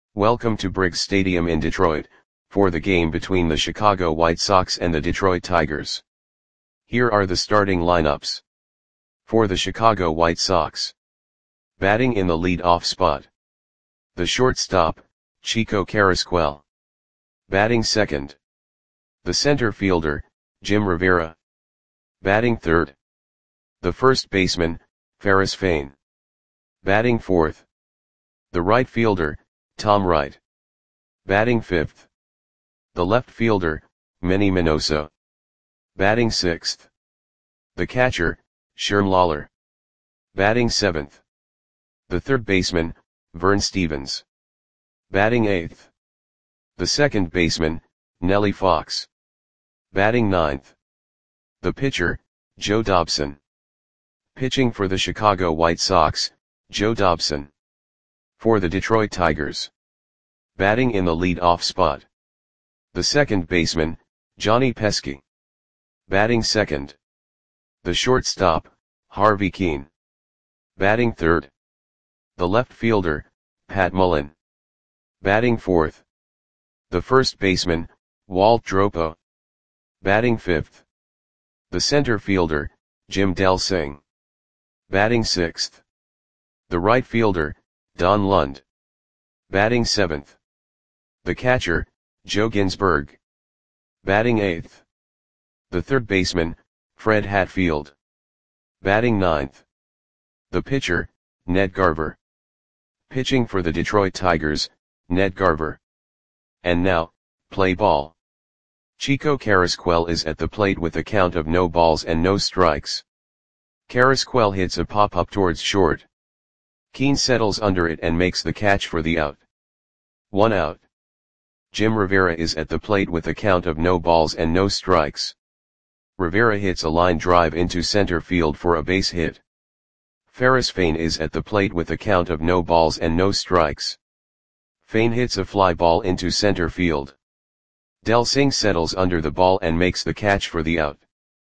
Welcome to Briggs Stadium in Detroit, for the game between the Chicago White Sox and the Detroit Tigers. Here are the starting lineups. For the Chicago White Sox. Batting in the lead-off spot. The shortstop, Chico Carrasquel. Batting second. The center fielder, Jim Rivera. Batting third. The first baseman, Ferris Fain. Batting fourth. The right fielder, Tom Wright. Batting fifth. The left fielder, Manny Minoso. Batting sixth. The catcher, Sherm Lollar. Batting seventh. The third baseman, Vern Stephens. Batting eighth. The second baseman, Nellie Fox. Batting ninth. The pitcher, Joe Dobson. Pitching for the Chicago White Sox, Joe Dobson. For the Detroit Tigers. Batting in the lead-off spot. The second baseman, Johnny Pesky. Batting second. The shortstop, Harvey Kuenn. Batting third. The left fielder, Pat Mullen. Batting fourth. The first baseman, Walt Dropo. Batting fifth. The center fielder, Jim Delsing. Batting sixth. The right fielder, Don Lund. Batting seventh. The catcher, Joe Ginsberg. Batting eighth. The third baseman, Fred Hatfield. Batting ninth. The pitcher, Ned Garver. Pitching for the Detroit Tigers, Ned Garver. And now, play ball. Chico Carrasquel is at the plate with a count of no balls and no strikes. Carrasquel hits a pop-up towards short. Kuenn settles under it and makes the catch for the out. 1 out. Jim Rivera is at the plate with a count of no balls and no strikes. Rivera hits a line drive into center field for a base hit. Ferris Fain is at the plate with a count of no balls and no strikes. Fain hits a fly ball into center field. Delsing settles under the ball and makes the catch for the out.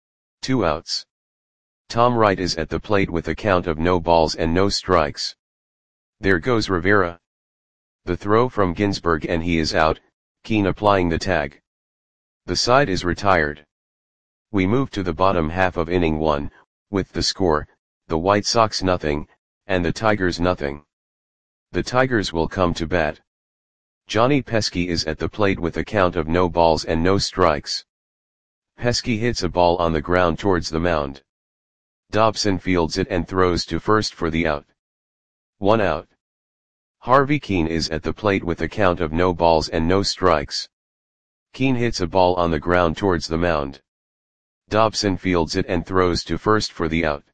2 outs. Tom Wright is at the plate with a count of no balls and no strikes. There goes Rivera. The throw from Ginsberg and he is out, Kuenn applying the tag. The side is retired. We move to the bottom half of inning 1, with the score, the White Sox nothing, and the Tigers nothing. The Tigers will come to bat. Johnny Pesky is at the plate with a count of no balls and no strikes. Pesky hits a ball on the ground towards the mound. Dobson fields it and throws to first for the out. 1 out. Harvey Kuenn is at the plate with a count of no balls and no strikes. Kuenn hits a ball on the ground towards the mound. Dobson fields it and throws to first for the out.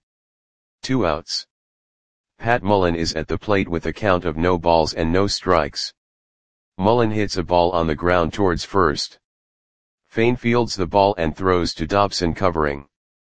2 outs. Pat Mullen is at the plate with a count of no balls and no strikes. Mullen hits a ball on the ground towards first. Fain fields the ball and throws to Dobson covering.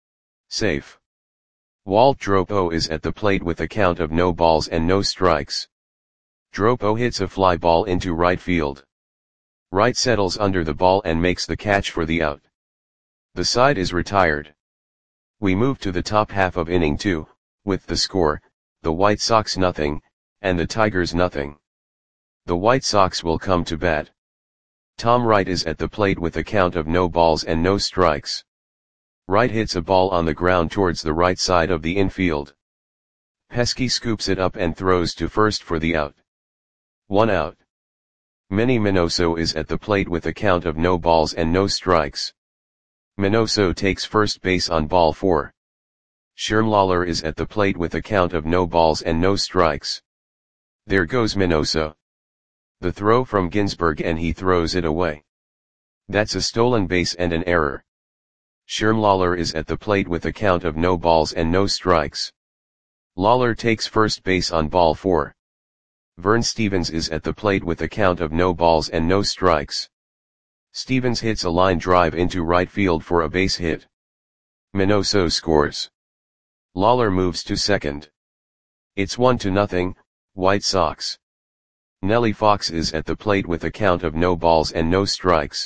Safe. Walt Dropo is at the plate with a count of no balls and no strikes. Dropo hits a fly ball into right field. Wright settles under the ball and makes the catch for the out. The side is retired. We move to the top half of inning 2, with the score, the White Sox nothing, and the Tigers nothing. The White Sox will come to bat. Tom Wright is at the plate with a count of no balls and no strikes. Wright hits a ball on the ground towards the right side of the infield. Pesky scoops it up and throws to first for the out. 1 out. Manny Minoso is at the plate with a count of no balls and no strikes. Minoso takes first base on ball 4. Sherm Lollar is at the plate with a count of no balls and no strikes. There goes Minoso. The throw from Ginsberg and he throws it away. That's a stolen base and an error. Sherm Lollar is at the plate with a count of no balls and no strikes. Lollar takes first base on ball 4. Vern Stephens is at the plate with a count of no balls and no strikes. Stephens hits a line drive into right field for a base hit. Minoso scores. Lollar moves to second. It's 1-0, White Sox. Nellie Fox is at the plate with a count of no balls and no strikes.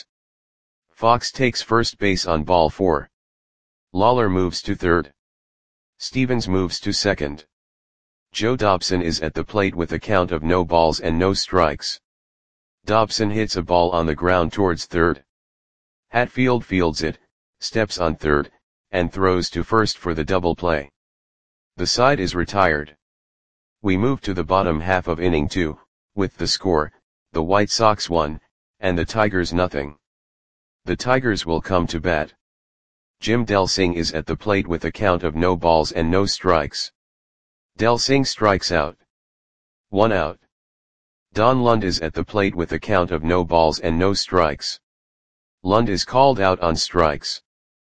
Fox takes first base on ball 4. Lollar moves to third. Stephens moves to second. Joe Dobson is at the plate with a count of no balls and no strikes. Dobson hits a ball on the ground towards third. Hatfield fields it, steps on third, and throws to first for the double play. The side is retired. We move to the bottom half of inning 2, with the score, the White Sox 1, and the Tigers nothing. The Tigers will come to bat. Jim Delsing is at the plate with a count of no balls and no strikes. Delsing strikes out. 1 out. Don Lund is at the plate with a count of no balls and no strikes. Lund is called out on strikes.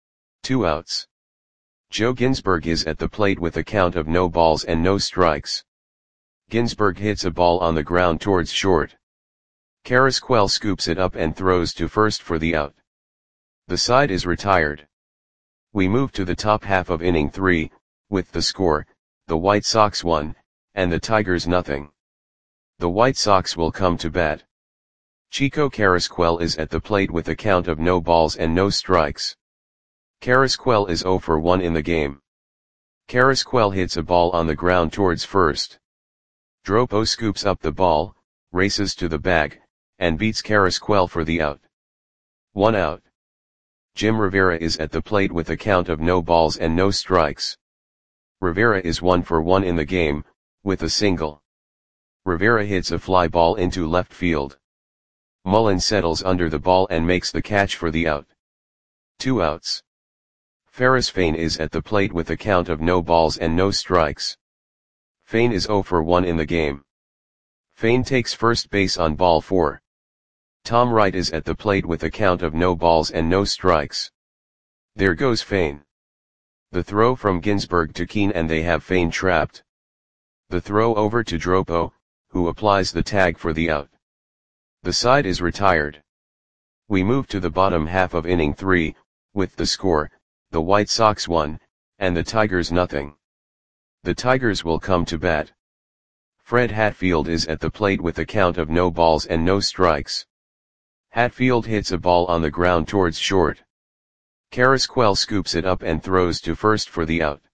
2 outs. Joe Ginsberg is at the plate with a count of no balls and no strikes. Ginsberg hits a ball on the ground towards short. Carrasquel scoops it up and throws to first for the out. The side is retired. We move to the top half of inning 3, with the score, the White Sox 1, and the Tigers nothing. The White Sox will come to bat. Chico Carrasquel is at the plate with a count of no balls and no strikes. Carrasquel is 0 for 1 in the game. Carrasquel hits a ball on the ground towards first. Dropo scoops up the ball, races to the bag, and beats Carrasquel for the out. 1 out. Jim Rivera is at the plate with a count of no balls and no strikes. Rivera is 1 for 1 in the game, with a single. Rivera hits a fly ball into left field. Mullen settles under the ball and makes the catch for the out. 2 outs. Ferris Fain is at the plate with a count of no balls and no strikes. Fain is 0 for 1 in the game. Fain takes first base on ball 4. Tom Wright is at the plate with a count of no balls and no strikes. There goes Fain. The throw from Ginsberg to Keane and they have Fain trapped. The throw over to Dropo, who applies the tag for the out. The side is retired. We move to the bottom half of inning 3, with the score, the White Sox 1, and the Tigers nothing. The Tigers will come to bat. Fred Hatfield is at the plate with a count of no balls and no strikes. Hatfield hits a ball on the ground towards short. Carrasquel scoops it up and throws to first for the out.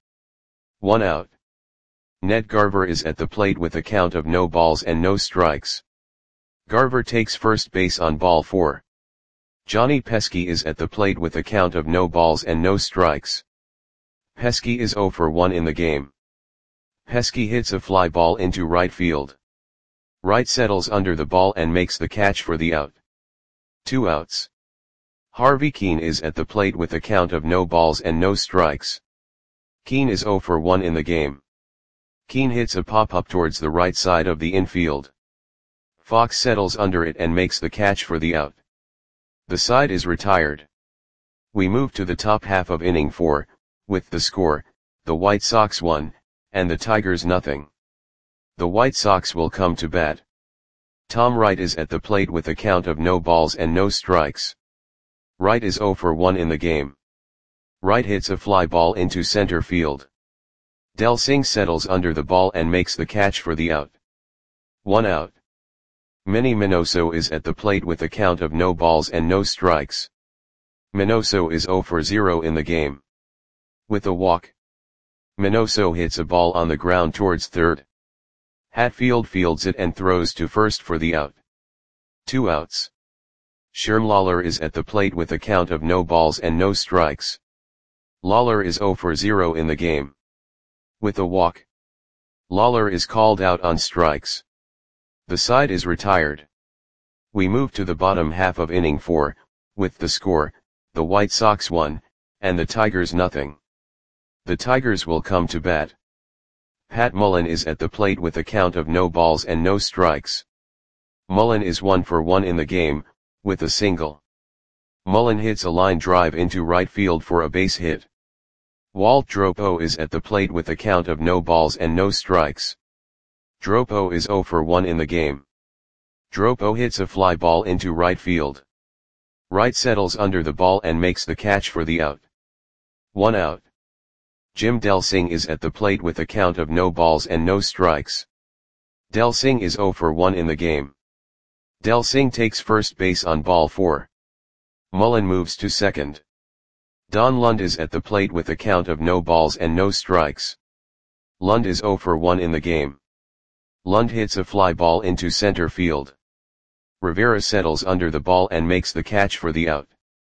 1 out. Ned Garver is at the plate with a count of no balls and no strikes. Garver takes first base on ball 4. Johnny Pesky is at the plate with a count of no balls and no strikes. Pesky is 0 for 1 in the game. Pesky hits a fly ball into right field. Wright settles under the ball and makes the catch for the out. 2 outs. Harvey Keane is at the plate with a count of no balls and no strikes. Keane is 0 for 1 in the game. Keane hits a pop-up towards the right side of the infield. Fox settles under it and makes the catch for the out. The side is retired. We move to the top half of inning 4, with the score, the White Sox 1, and the Tigers nothing. The White Sox will come to bat. Tom Wright is at the plate with a count of no balls and no strikes. Wright is 0 for 1 in the game. Wright hits a fly ball into center field. Delsing settles under the ball and makes the catch for the out. 1 out. Manny Minoso is at the plate with a count of no balls and no strikes. Minoso is 0 for 0 in the game. With a walk. Minoso hits a ball on the ground towards third. Hatfield fields it and throws to first for the out. 2 outs. Sherm Lawler is at the plate with a count of no balls and no strikes. Lawler is 0 for 0 in the game. With a walk. Lawler is called out on strikes. The side is retired. We move to the bottom half of inning 4, with the score, the White Sox 1, and the Tigers nothing. The Tigers will come to bat. Pat Mullen is at the plate with a count of no balls and no strikes. Mullen is 1 for 1 in the game, with a single. Mullen hits a line drive into right field for a base hit. Walt Dropo is at the plate with a count of no balls and no strikes. Dropo is 0 for 1 in the game. Dropo hits a fly ball into right field. Wright settles under the ball and makes the catch for the out. 1 out. Jim Delsing is at the plate with a count of no balls and no strikes. Delsing is 0 for 1 in the game. Delsing takes first base on ball 4. Mullen moves to second. Don Lund is at the plate with a count of no balls and no strikes. Lund is 0 for 1 in the game. Lund hits a fly ball into center field. Rivera settles under the ball and makes the catch for the out.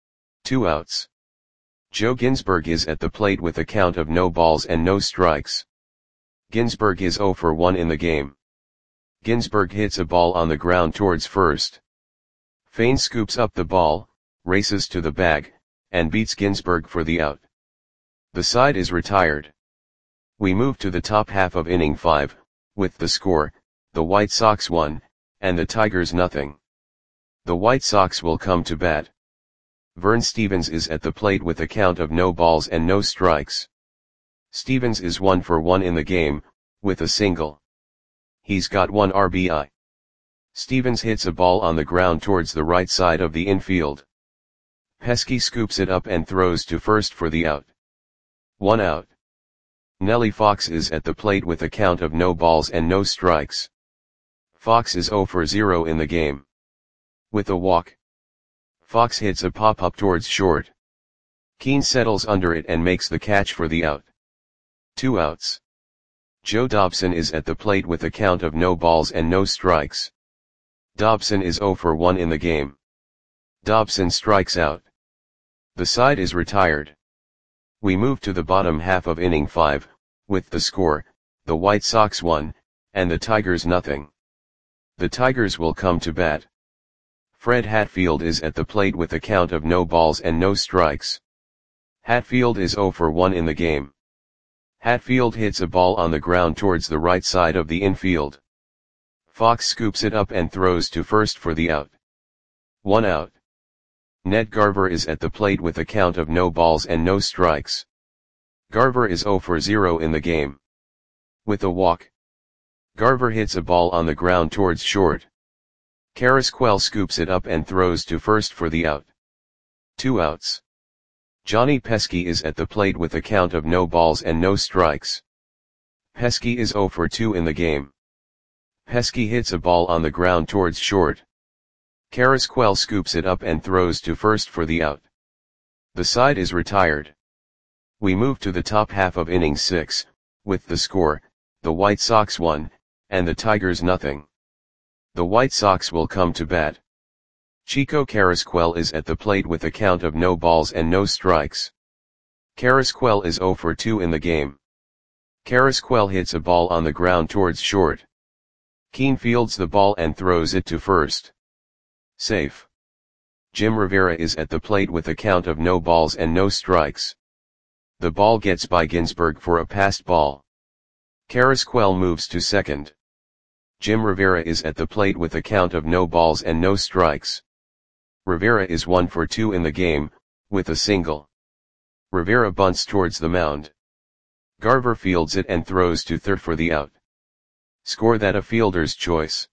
2 outs. Joe Ginsberg is at the plate with a count of no balls and no strikes. Ginsberg is 0 for 1 in the game. Ginsberg hits a ball on the ground towards first. Fain scoops up the ball, races to the bag, and beats Ginsberg for the out. The side is retired. We move to the top half of inning 5, with the score, the White Sox 1, and the Tigers nothing. The White Sox will come to bat. Vern Stephens is at the plate with a count of no balls and no strikes. Stephens is 1 for 1 in the game, with a single. He's got 1 RBI. Stephens hits a ball on the ground towards the right side of the infield. Pesky scoops it up and throws to first for the out. 1 out. Nellie Fox is at the plate with a count of no balls and no strikes. Fox is 0 for 0 in the game. With a walk. Fox hits a pop-up towards short. Keane settles under it and makes the catch for the out. 2 outs. Joe Dobson is at the plate with a count of no balls and no strikes. Dobson is 0 for 1 in the game. Dobson strikes out. The side is retired. We move to the bottom half of inning 5, with the score, the White Sox 1, and the Tigers nothing. The Tigers will come to bat. Fred Hatfield is at the plate with a count of no balls and no strikes. Hatfield is 0 for 1 in the game. Hatfield hits a ball on the ground towards the right side of the infield. Fox scoops it up and throws to first for the out. 1 out. Ned Garver is at the plate with a count of no balls and no strikes. Garver is 0 for 0 in the game. With a walk. Garver hits a ball on the ground towards short. Carrasquel scoops it up and throws to first for the out. 2 outs. Johnny Pesky is at the plate with a count of no balls and no strikes. Pesky is 0 for 2 in the game. Pesky hits a ball on the ground towards short. Carrasquel scoops it up and throws to first for the out. The side is retired. We move to the top half of inning 6, with the score, the White Sox 1, and the Tigers nothing. The White Sox will come to bat. Chico Carrasquel is at the plate with a count of no balls and no strikes. Carrasquel is 0 for 2 in the game. Carrasquel hits a ball on the ground towards short. Keane fields the ball and throws it to first. Safe. Jim Rivera is at the plate with a count of no balls and no strikes. The ball gets by Ginsberg for a passed ball. Carrasquel moves to second. Jim Rivera is at the plate with a count of no balls and no strikes. Rivera is 1 for 2 in the game, with a single. Rivera bunts towards the mound. Garver fields it and throws to third for the out. Score that a fielder's choice.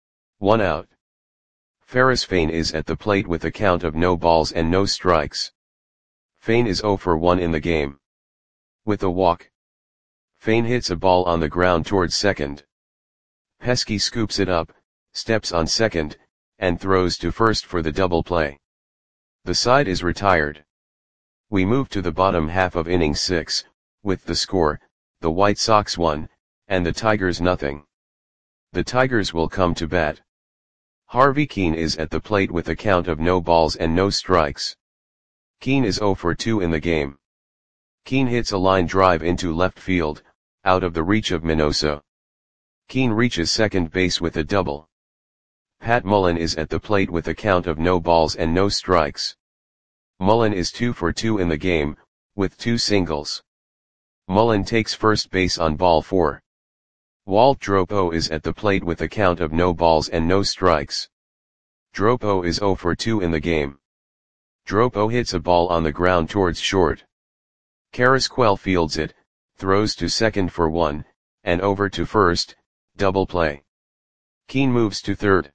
1 out. Ferris Fain is at the plate with a count of no balls and no strikes. Fain is 0 for 1 in the game. With a walk. Fain hits a ball on the ground towards second. Pesky scoops it up, steps on second, and throws to first for the double play. The side is retired. We move to the bottom half of inning 6, with the score, the White Sox 1, and the Tigers nothing. The Tigers will come to bat. Harvey Keane is at the plate with a count of no balls and no strikes. Keane is 0 for 2 in the game. Keane hits a line drive into left field, out of the reach of Minoso. Keane reaches second base with a double. Pat Mullen is at the plate with a count of no balls and no strikes. Mullen is 2 for 2 in the game, with 2 singles. Mullen takes first base on ball 4. Walt Dropo is at the plate with a count of no balls and no strikes. Dropo is 0 for 2 in the game. Dropo hits a ball on the ground towards short. Carrasquel fields it, throws to second for 1, and over to first, double play. Keane moves to third.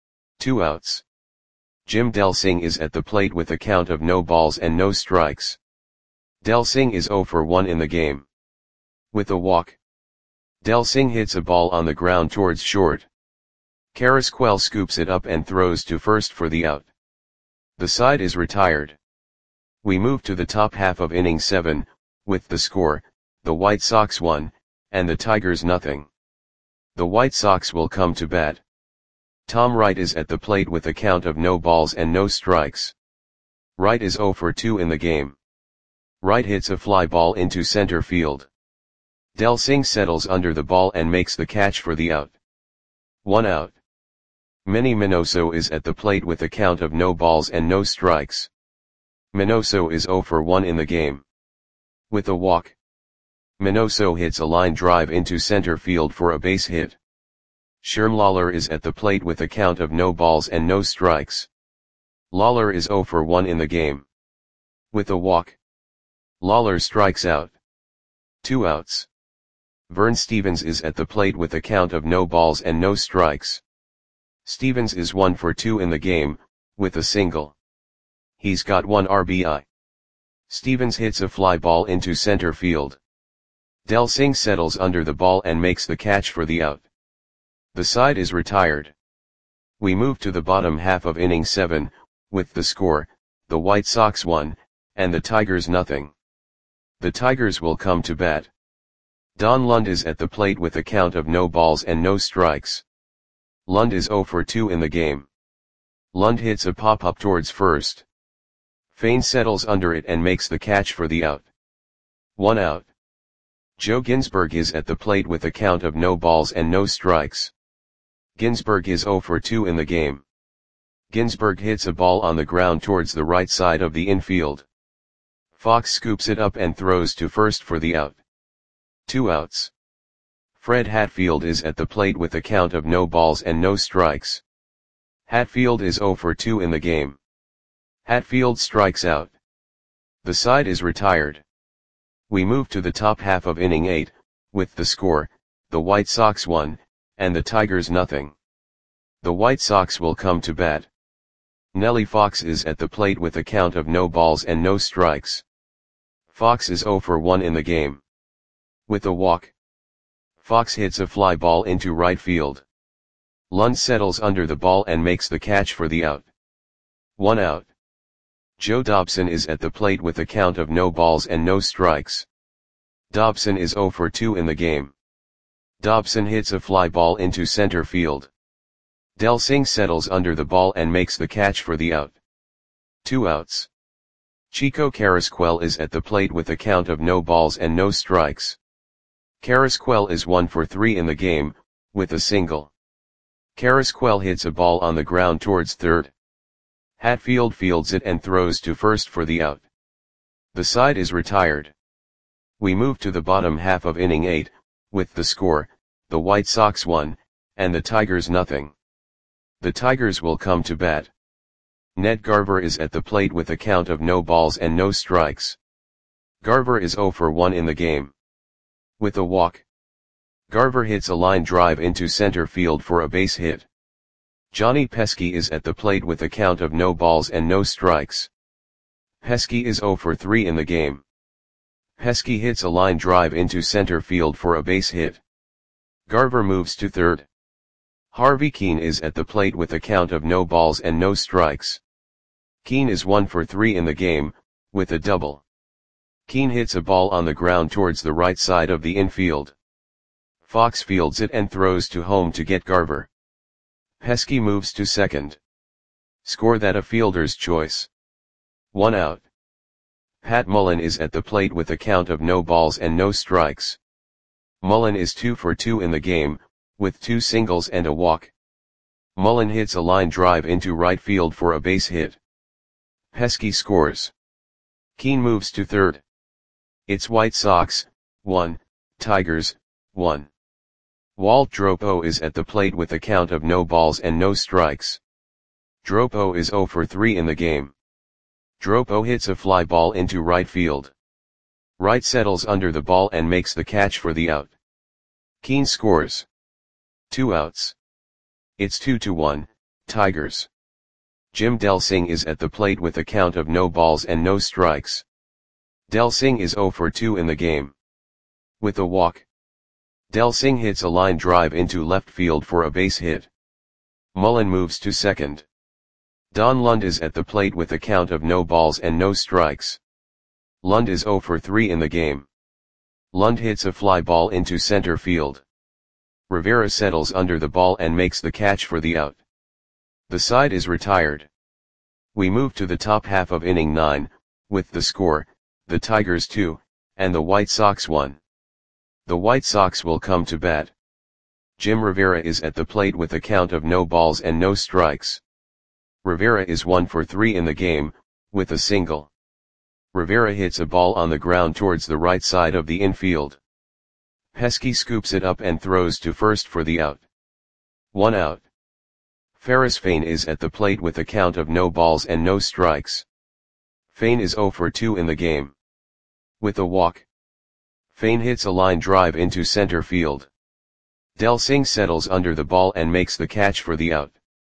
2 outs. Jim Delsing is at the plate with a count of no balls and no strikes. Delsing is 0 for 1 in the game. With a walk. Delsing hits a ball on the ground towards short. Carrasquel scoops it up and throws to first for the out. The side is retired. We move to the top half of inning 7, with the score, the White Sox 1, and the Tigers nothing. The White Sox will come to bat. Tom Wright is at the plate with a count of no balls and no strikes. Wright is 0 for 2 in the game. Wright hits a fly ball into center field. Del Singh settles under the ball and makes the catch for the out. 1 out. Manny Minoso is at the plate with a count of no balls and no strikes. Minoso is 0 for 1 in the game. With a walk, Minoso hits a line drive into center field for a base hit. Sherm Lawler is at the plate with a count of no balls and no strikes. Lawler is 0 for 1 in the game. With a walk, Lawler strikes out. 2 outs. Vern Stevens is at the plate with a count of no balls and no strikes. Stevens is 1 for 2 in the game, with a single. He's got 1 RBI. Stevens hits a fly ball into center field. Del Singh settles under the ball and makes the catch for the out. The side is retired. We move to the bottom half of inning 7, with the score, the White Sox 1, and the Tigers nothing. The Tigers will come to bat. Don Lund is at the plate with a count of no balls and no strikes. Lund is 0 for 2 in the game. Lund hits a pop-up towards first. Fain settles under it and makes the catch for the out. 1 out. Joe Ginsberg is at the plate with a count of no balls and no strikes. Ginsberg is 0 for 2 in the game. Ginsberg hits a ball on the ground towards the right side of the infield. Fox scoops it up and throws to first for the out. 2 outs. Fred Hatfield is at the plate with a count of no balls and no strikes. Hatfield is 0 for 2 in the game. Hatfield strikes out. The side is retired. We move to the top half of inning 8, with the score, the White Sox 1, and the Tigers nothing. The White Sox will come to bat. Nellie Fox is at the plate with a count of no balls and no strikes. Fox is 0 for 1 in the game. With a walk, Fox hits a fly ball into right field. Lund settles under the ball and makes the catch for the out. 1 out. Joe Dobson is at the plate with a count of no balls and no strikes. Dobson is 0 for 2 in the game. Dobson hits a fly ball into center field. Del Singh settles under the ball and makes the catch for the out. 2 outs. Chico Carrasquel is at the plate with a count of no balls and no strikes. Carrasquel is 1 for 3 in the game, with a single. Carrasquel hits a ball on the ground towards third. Hatfield fields it and throws to first for the out. The side is retired. We move to the bottom half of inning 8, with the score, the White Sox 1, and the Tigers nothing. The Tigers will come to bat. Ned Garver is at the plate with a count of no balls and no strikes. Garver is 0 for 1 in the game. With a walk, Garver hits a line drive into center field for a base hit. Johnny Pesky is at the plate with a count of no balls and no strikes. Pesky is 0 for 3 in the game. Pesky hits a line drive into center field for a base hit. Garver moves to third. Harvey Keene is at the plate with a count of no balls and no strikes. Keene is 1 for 3 in the game, with a double. Keene hits a ball on the ground towards the right side of the infield. Fox fields it and throws to home to get Garver. Pesky moves to second. Score that a fielder's choice. 1 out. Pat Mullen is at the plate with a count of no balls and no strikes. Mullen is 2 for 2 in the game, with 2 singles and a walk. Mullen hits a line drive into right field for a base hit. Pesky scores. Keene moves to third. It's White Sox, 1, Tigers, 1. Walt Dropo is at the plate with a count of no balls and no strikes. Dropo is 0 for 3 in the game. Dropo hits a fly ball into right field. Wright settles under the ball and makes the catch for the out. Keene scores. 2 outs. It's 2-1, Tigers. Jim Del Singh is at the plate with a count of no balls and no strikes. Del Singh is 0 for 2 in the game. With a walk, Del Singh hits a line drive into left field for a base hit. Mullen moves to second. Don Lund is at the plate with a count of no balls and no strikes. Lund is 0 for 3 in the game. Lund hits a fly ball into center field. Rivera settles under the ball and makes the catch for the out. The side is retired. We move to the top half of inning 9, with the score, the Tigers 2, and the White Sox 1. The White Sox will come to bat. Jim Rivera is at the plate with a count of no balls and no strikes. Rivera is 1 for 3 in the game, with a single. Rivera hits a ball on the ground towards the right side of the infield. Pesky scoops it up and throws to first for the out. 1 out. Ferris Fain is at the plate with a count of no balls and no strikes. Fain is 0 for 2 in the game. With a walk. Fain hits a line drive into center field. Del Singh settles under the ball and makes the catch for the out.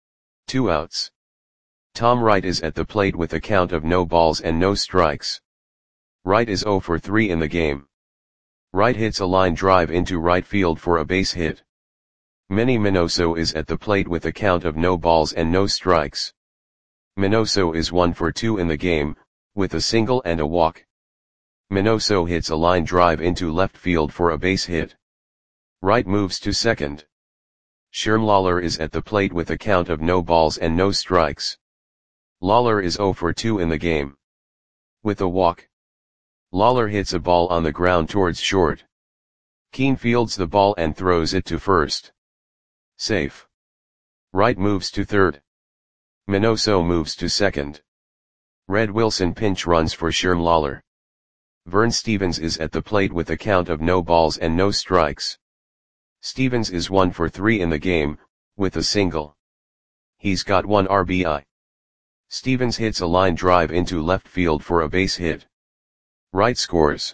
2 outs. Tom Wright is at the plate with a count of no balls and no strikes. Wright is 0 for 3 in the game. Wright hits a line drive into right field for a base hit. Manny Minoso is at the plate with a count of no balls and no strikes. Minoso is 1 for 2 in the game, with a single and a walk. Minoso hits a line drive into left field for a base hit. Wright moves to second. Sherm Lawler is at the plate with a count of no balls and no strikes. Lawler is 0 for 2 in the game. With a walk. Lawler hits a ball on the ground towards short. Keane fields the ball and throws it to first. Safe. Wright moves to third. Minoso moves to second. Red Wilson pinch runs for Sherm Lawler. Vern Stevens is at the plate with a count of no balls and no strikes. Stevens is 1 for 3 in the game, with a single. He's got 1 RBI. Stevens hits a line drive into left field for a base hit. Wright scores.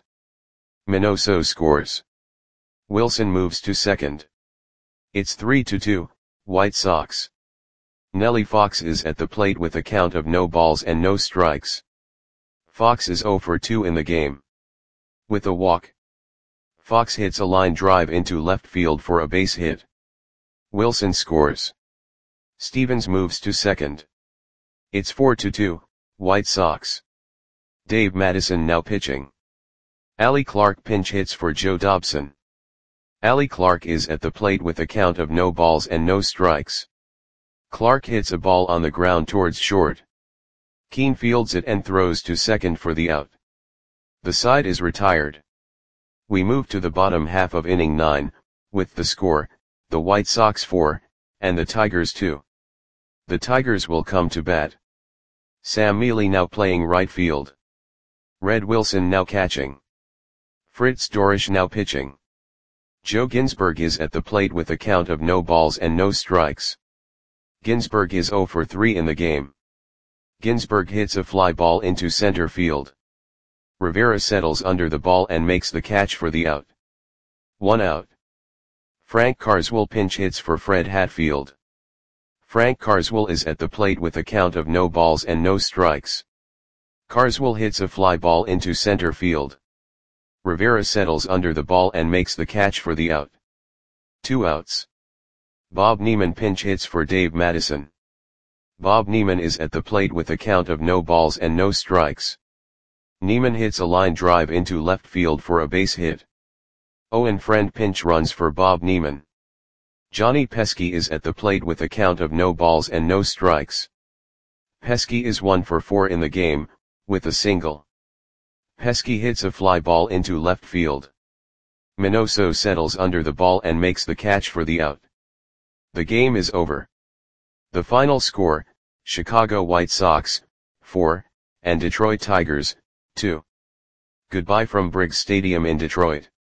Minoso scores. Wilson moves to second. It's 3-2, White Sox. Nellie Fox is at the plate with a count of no balls and no strikes. Fox is 0 for 2 in the game. With a walk. Fox hits a line drive into left field for a base hit. Wilson scores. Stevens moves to second. It's 4-2, White Sox. Dave Madison now pitching. Allie Clark pinch hits for Joe Dobson. Allie Clark is at the plate with a count of no balls and no strikes. Clark hits a ball on the ground towards short. Keane fields it and throws to second for the out. The side is retired. We move to the bottom half of inning 9, with the score, the White Sox 4, and the Tigers 2. The Tigers will come to bat. Sam Mealy now playing right field. Red Wilson now catching. Fritz Dorisch now pitching. Joe Ginsberg is at the plate with a count of no balls and no strikes. Ginsberg is 0 for 3 in the game. Ginsberg hits a fly ball into center field. Rivera settles under the ball and makes the catch for the out. 1 out. Frank Carswell pinch hits for Fred Hatfield. Frank Carswell is at the plate with a count of no balls and no strikes. Carswell hits a fly ball into center field. Rivera settles under the ball and makes the catch for the out. 2 outs. Bob Neiman pinch hits for Dave Madison. Bob Neiman is at the plate with a count of no balls and no strikes. Neiman hits a line drive into left field for a base hit. Owen Friend pinch runs for Bob Neiman. Johnny Pesky is at the plate with a count of no balls and no strikes. Pesky is 1 for 4 in the game, with a single. Pesky hits a fly ball into left field. Minoso settles under the ball and makes the catch for the out. The game is over. The final score, Chicago White Sox, 4, and Detroit Tigers, 2. Goodbye from Briggs Stadium in Detroit.